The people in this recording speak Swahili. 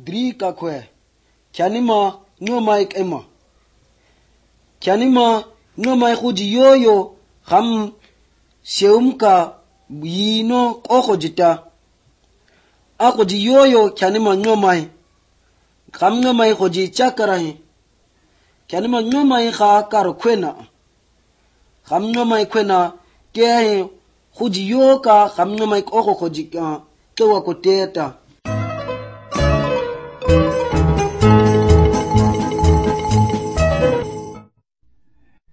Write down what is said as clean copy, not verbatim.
dri ka kwe kyanima ngomai ema kyanima ngomai khuji yoyo kham seumka yino kokojita akhuji yoyo kyanima ngomai kham ngomai khuji chakarahi kyanima ngomai kha kar kwena kham ngomai kwena ke khuji yoka kham ngomai koko khuji kewa koteta